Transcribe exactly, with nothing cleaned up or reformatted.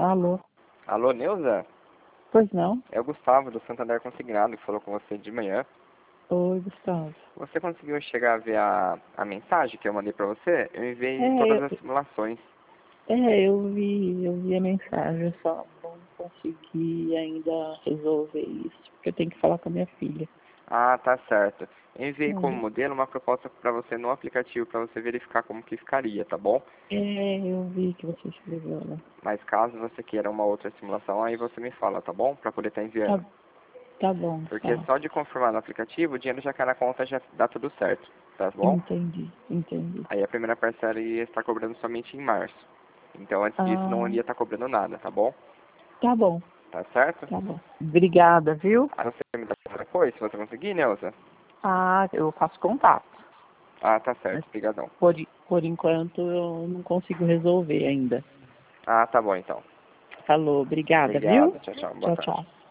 Alô? Alô, Neuza? Pois não? É o Gustavo, do Santander Consignado, que falou com você de manhã. Oi, Gustavo. Você conseguiu chegar a ver a, a mensagem que eu mandei pra você? Eu enviei É, todas eu, as simulações. é, eu vi, eu vi a mensagem, eu só não consegui ainda resolver isso, porque eu tenho que falar com a minha filha. Ah, tá certo. Eu enviei como Hum. modelo uma proposta pra você no aplicativo, pra você verificar como que ficaria, tá bom? É, eu vi que você escreveu lá. Mas caso você queira uma outra simulação, aí você me fala, tá bom? Pra poder estar enviando. Tá, tá bom, Porque Gustavo. só de confirmar no aplicativo, o dinheiro já cai na conta, já dá tudo certo, tá bom? Entendi, entendi. Aí a primeira parcela ia estar cobrando somente em março. Então antes disso não Ah, ia estar cobrando nada, tá bom? tá bom, Tá certo? tá bom. Obrigada, viu? Ah, você me dá depois, se você conseguir, Neuza? Ah, eu faço contato. Ah, tá Mas certo, brigadão. por, por enquanto eu não consigo resolver ainda. Ah, tá bom então. Falou, obrigada, viu? Obrigado, tchau, tchau, boa Tchau, tarde. tchau.